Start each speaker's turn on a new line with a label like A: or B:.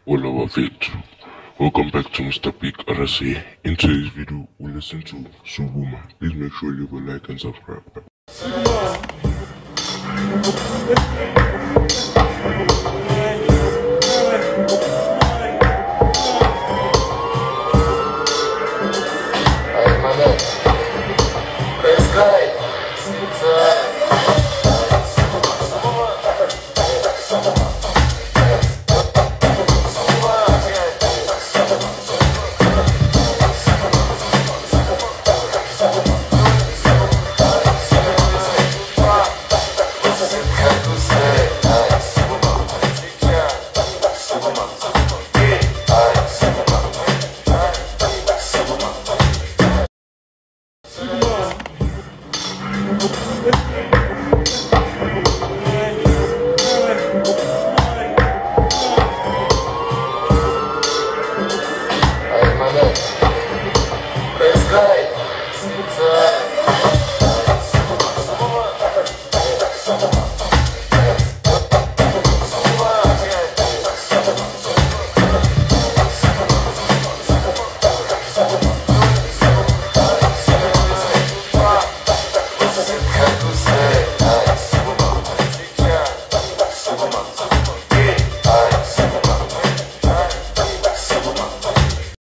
A: all our faith. Welcome back to Mr. Peak RSA. In today's video, we'll listen to Subuma. Please make sure you leave a like and subscribe.
B: Say